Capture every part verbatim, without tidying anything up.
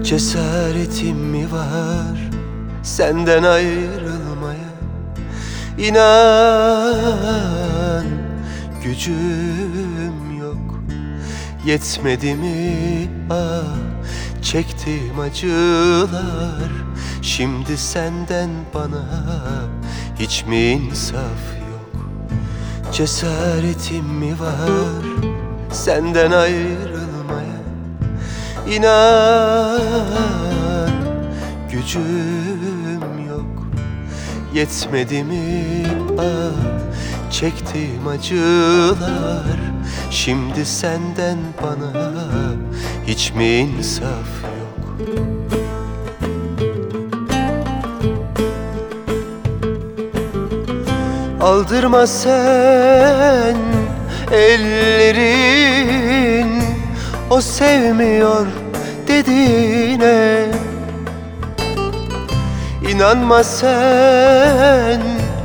Cesaretim mi var senden ayrılmaya? İnan gücüm yok. Yetmedi mi ah çektiğim acılar? Şimdi senden bana hiç mi insaf yok? Cesaretim mi var senden ayrılmaya? İnan gücüm yok. Yetmedi mi ah çektiğim acılar? Şimdi senden bana hiç mi insaf yok? Aldırma sen ellerin o sevmiyor dediğine. İnanma sen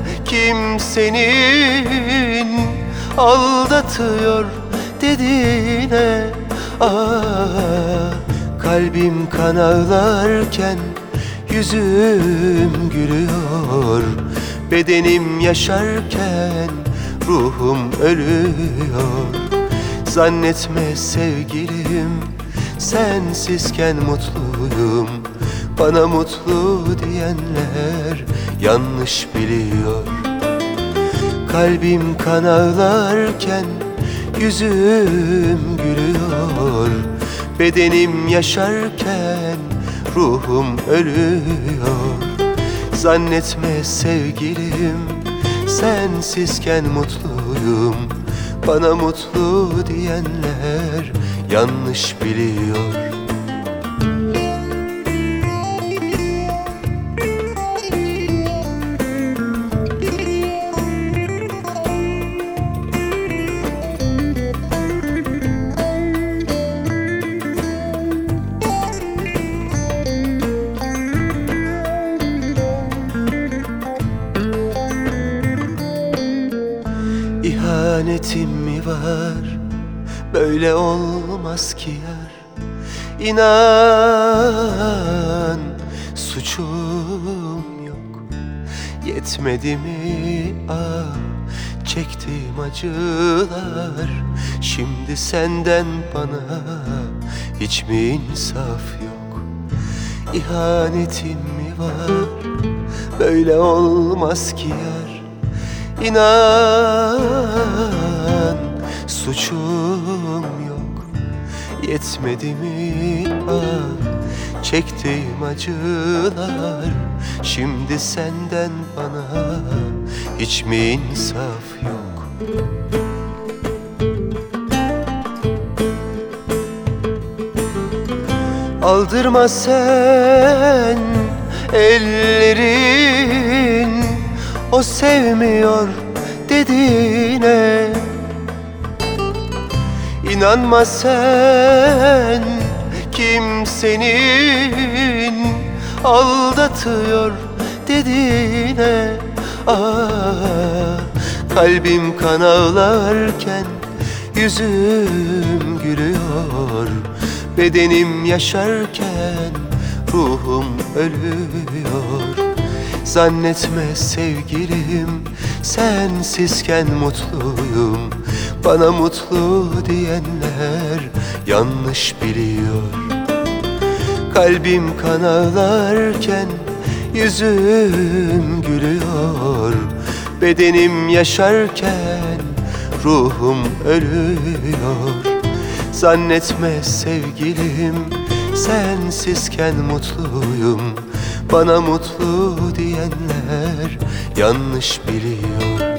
kimsenin aldatıyor dediğine. Ah, kalbim kan ağlarken yüzüm gülüyor. Bedenim yaşarken ruhum ölüyor. Zannetme sevgilim sensizken mutluyum. Bana mutlu diyenler yanlış biliyor. Kalbim kan ağlarken yüzüm gülüyor. Bedenim yaşarken ruhum ölüyor. Zannetme sevgilim sensizken mutluyum. Bana mutlu diyenler yanlış biliyor. İhanetim mi var? Böyle olmaz ki yar. İnan suçum yok. Yetmedi mi ah çektiğim acılar? Şimdi senden bana hiç mi insaf yok? İhanetim mi var? Böyle olmaz ki yar. İnan suçum yok. Yetmedi mi ah çektiğim acılar? Şimdi senden bana hiç mi insaf yok? Aldırma sen ellerin o sevmiyor dediğine. İnanma sen kimsenin aldatıyor dediğine. Ah, kalbim kan ağlarken yüzüm gülüyor. Bedenim yaşarken ruhum ölüyor. Zannetme sevgilim sensizken mutluyum. Bana mutlu diyenler yanlış biliyor. Kalbim kan ağlarken yüzüm gülüyor. Bedenim yaşarken ruhum ölüyor. Zannetme sevgilim sensizken mutluyum. Bana mutlu diyenler yanlış biliyor.